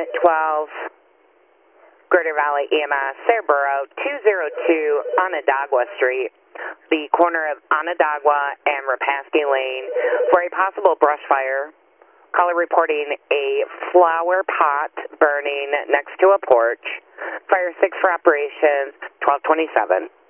12 Greater Valley EMS, Cerbero 202 Onondaga Street, the corner of Onondaga and Rapaski Lane, for a possible brush fire. Caller reporting a flower pot burning next to a porch. Fire 6 for operations, 1227.